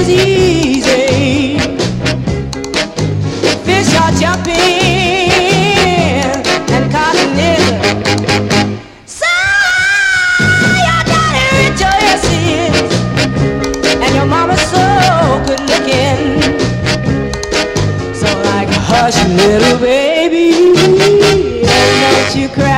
easy. Fish are jumping and cotton is. So your daddy rejoices and your mama's so good looking. So like hush little baby, don't you cry.